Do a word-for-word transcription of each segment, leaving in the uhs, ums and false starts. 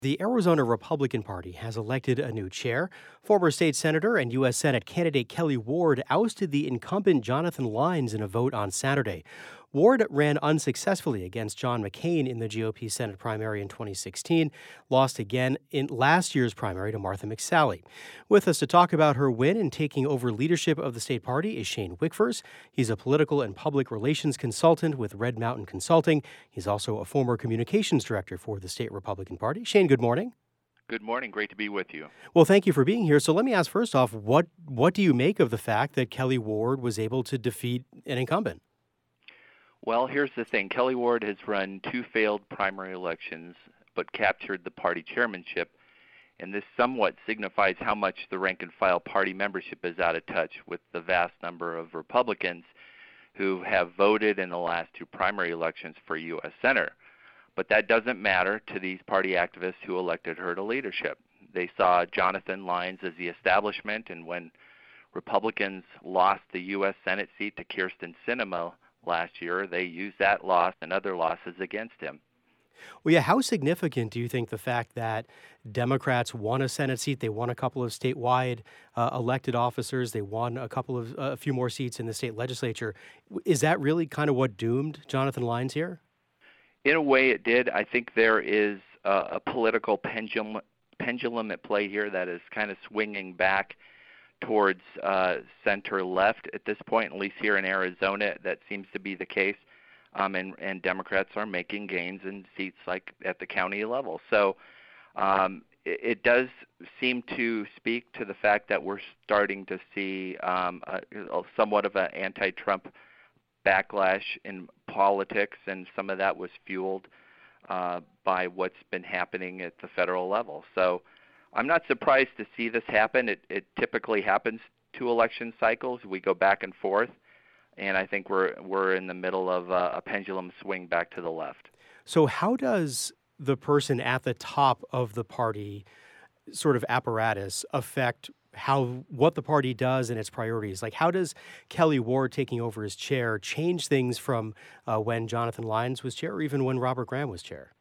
The Arizona Republican Party has elected a new chair. Former state senator and U S. Senate candidate Kelly Ward ousted the incumbent Jonathan Lyons in a vote on Saturday. Ward ran unsuccessfully against John McCain in the G O P Senate primary in twenty sixteen, lost again in last year's primary to Martha McSally. With us to talk about her win and taking over leadership of the state party is Shane Wickfors. He's a political and public relations consultant with Red Mountain Consulting. He's also a former communications director for the state Republican Party. Shane, good morning. Good morning. Great to be with you. Well, thank you for being here. So let me ask first off, what what do you make of the fact that Kelly Ward was able to defeat an incumbent? Well, here's the thing. Kelly Ward has run two failed primary elections but captured the party chairmanship, and this somewhat signifies how much the rank-and-file party membership is out of touch with the vast number of Republicans who have voted in the last two primary elections for U S. Senator. But that doesn't matter to these party activists who elected her to leadership. They saw Jonathan Lyons as the establishment, and when Republicans lost the U S. Senate seat to Kyrsten Sinema last year, they used that loss and other losses against him. Well, yeah, how significant do you think the fact that Democrats won a Senate seat, they won a couple of statewide uh, elected officers, they won a couple of uh, a few more seats in the state legislature, is that really kind of what doomed Jonathan Lyons here? In a way, it did. I think there is a, a political pendulum pendulum at play here that is kind of swinging back towards uh, center-left at this point, at least here in Arizona. That seems to be the case, um, and, and Democrats are making gains in seats like at the county level. So um, it, it does seem to speak to the fact that we're starting to see um, a, a somewhat of an anti-Trump backlash in politics, and some of that was fueled uh, by what's been happening at the federal level. So I'm not surprised to see this happen. It, it typically happens to election cycles. We go back and forth, and I think we're we're in the middle of a, a pendulum swing back to the left. So how does the person at the top of the party sort of apparatus affect how what the party does and its priorities? Like, how does Kelly Ward taking over as chair change things from uh, when Jonathan Lyons was chair or even when Robert Graham was chair?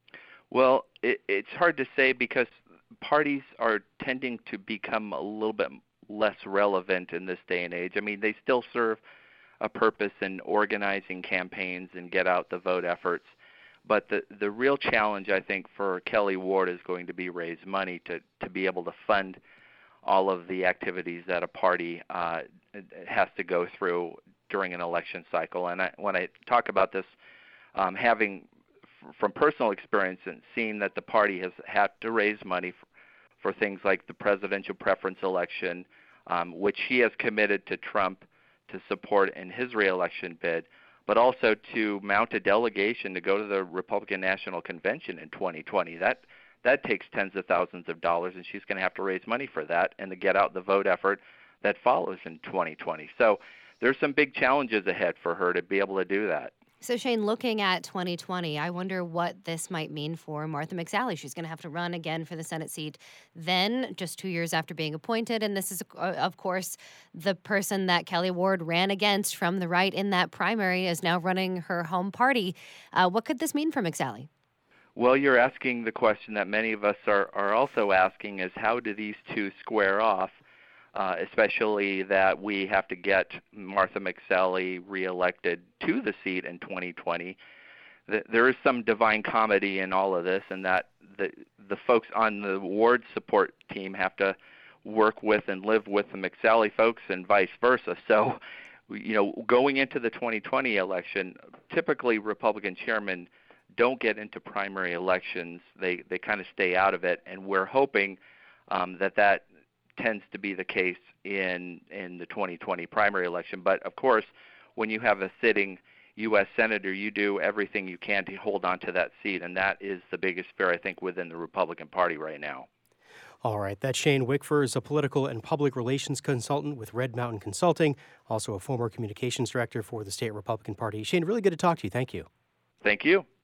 Well, it, it's hard to say because parties are tending to become a little bit less relevant in this day and age. I mean, they still serve a purpose in organizing campaigns and get out the vote efforts. But the, the real challenge, I think, for Kelly Ward is going to be raise money to, to be able to fund all of the activities that a party uh, has to go through during an election cycle. And I, when I talk about this, um, having f- from personal experience and seeing that the party has had to raise money for, for things like the presidential preference election, um, which he has committed to Trump to support in his reelection bid, but also to mount a delegation to go to the Republican National Convention in twenty twenty. That That takes tens of thousands of dollars, and she's going to have to raise money for that and to get out the vote effort that follows in twenty twenty. So there's some big challenges ahead for her to be able to do that. So, Shane, looking at twenty twenty, I wonder what this might mean for Martha McSally. She's going to have to run again for the Senate seat then, just two years after being appointed. And this is, uh, of course, the person that Kelly Ward ran against from the right in that primary is now running her home party. Uh, what could this mean for McSally? Well, you're asking the question that many of us are, are also asking is how do these two square off, uh, especially that we have to get Martha McSally reelected to the seat in twenty twenty. There is some divine comedy in all of this, and that the, the folks on the Ward support team have to work with and live with the McSally folks and vice versa. So, you know, going into the twenty twenty election, typically Republican chairmen don't get into primary elections. They they kind of stay out of it, and we're hoping um, that that tends to be the case in in the twenty twenty primary election. But of course, when you have a sitting U S senator, you do everything you can to hold on to that seat, and that is the biggest fear, I think, within the Republican Party right now. All right, that's Shane Wickfors, a political and public relations consultant with Red Mountain Consulting, also a former communications director for the state Republican Party. Shane, really good to talk to you. Thank you. Thank you.